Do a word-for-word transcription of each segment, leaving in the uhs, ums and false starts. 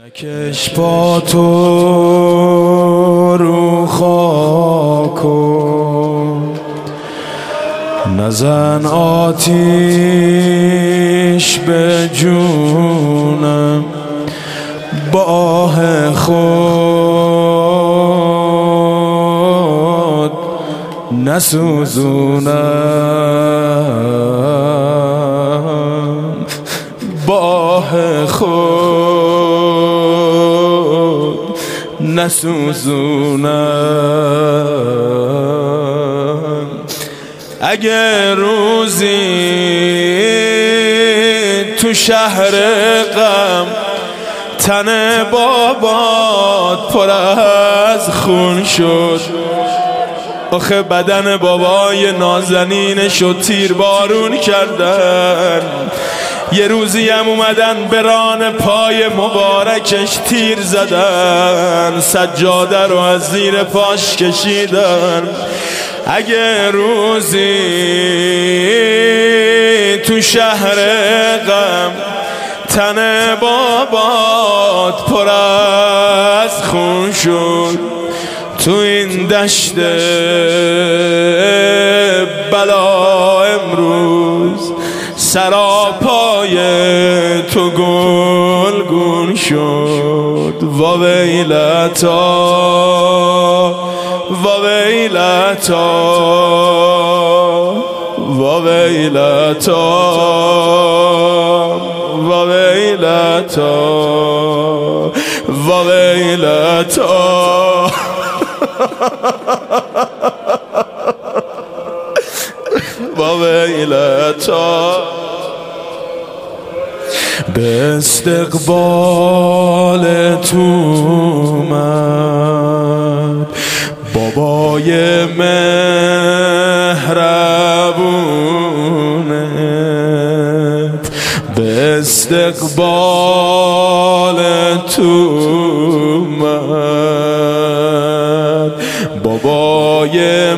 نکش پا تو رو خاک و نزن آتیش به جونم، با آه خود نسوزونم، با آه خود نسوزونم. اگه روزی تو شهر غم تن بابات پر از خون شد، آخه بدن بابای نازنینشو تیر بارون کردن، یه روزی هم اومدن به ران پای مبارکش تیر زدن، سجاده رو از زیر پاش کشیدن. اگه روزی تو شهر غم تن بابات پر از خون شد، تو این دشت بلا امروز سراپای تو گلگون شد. وا ویلتا وا ویلتا وا ویلتا وا ویلتا وا ویلتا وا ویلتا. به استقبال تو اومد بابای مهربونت، به استقبال تو اومد بابای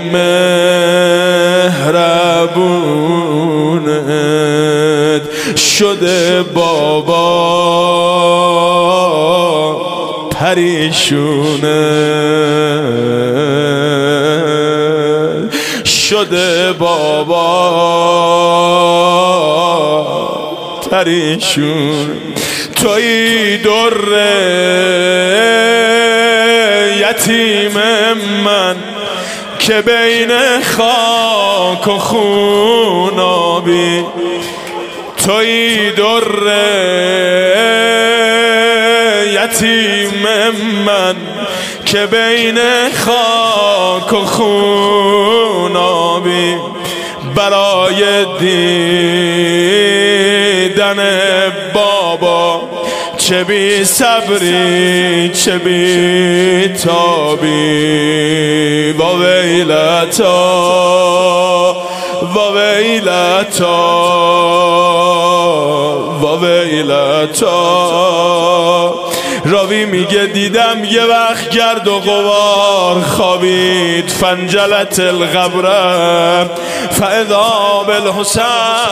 مهربونت، شده بابا پریشونه، شده بابا پریشون. توی در یتیم من که بین خاک و خون آبی، توی در یتیم من که بین خاک و خون آبی، برای دیدن بابا چه بی صبری چه بی تابی. وا ویلتا وا ویلتا وا ویلتا. راوی میگه دیدم یه وقت گرد و غبار خوابید، فنجلت القبر فاذا بالحسین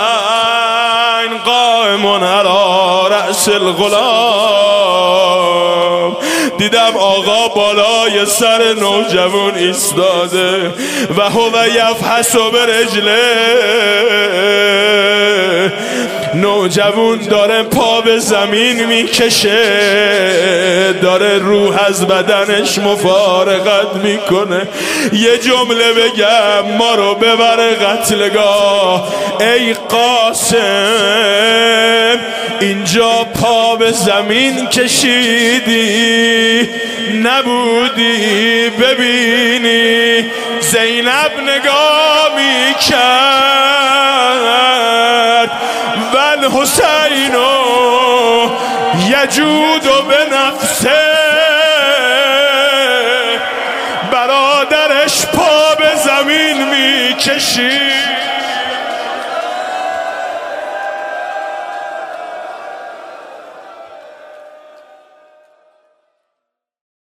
قائم علی رأس الغلام. دیدم آقا بالای سر نوجوان ایستاده و هو یفحص برجله، نوجوان داره پا به زمین میکشه، داره روح از بدنش مفارقت میکنه. یه جمله بگم ما رو ببره قتلگاه، ای قاسم اینجا پا به زمین کشیدی نبودی ببینی زینب نگاه میکرد و الحسین یجود به نفسه